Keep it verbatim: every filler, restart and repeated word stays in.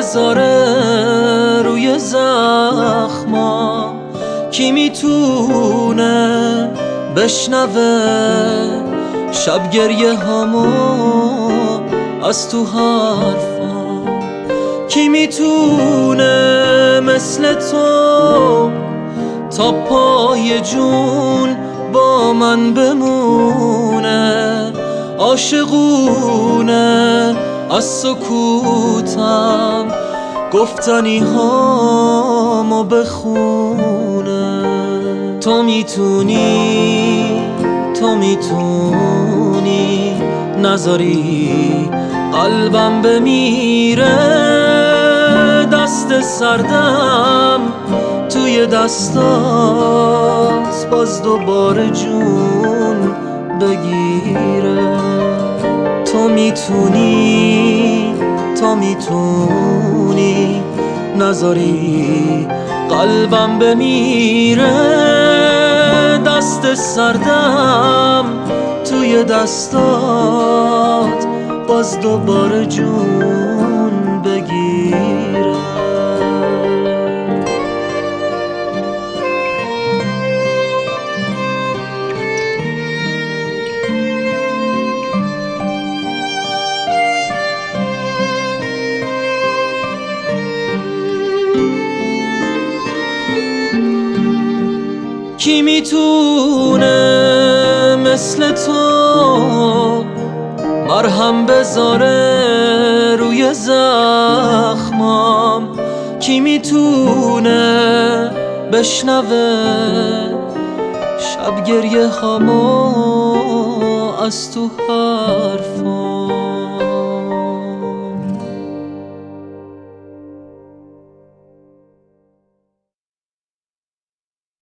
بذاره روی زخما؟ کی میتونه بشنوه شب گریه هامو از تو حرفا؟ کی میتونه مثل تو تا پای جون با من بمونه؟ عاشقونه از سکوتم گفتنی هامو بخونه. تو میتونی تو میتونی نذاری قلبم بمیره، دست سردم توی دستات باز دوباره جون بگیره. تو میتونی تو میتونی نذاری قلبم بمیره، دست سردم توی دستات باز دوباره جون بگیره. کی میتونه مثل تو مرهم بذاره روی زخمام؟ کی میتونه بشنوه شب گریه هامو از تو حرفام؟